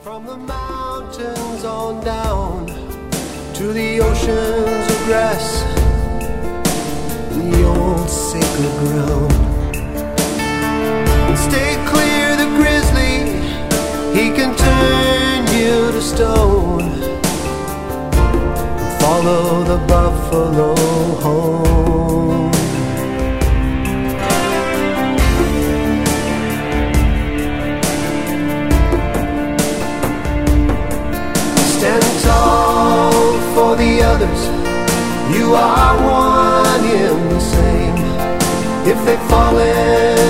From the mountains on down to the oceans of grass, the old sacred ground. And stay clear the grizzly, he can turn you to stone. Follow the buffalo home. Stand tall for the others, you are one in the same. If they've fallen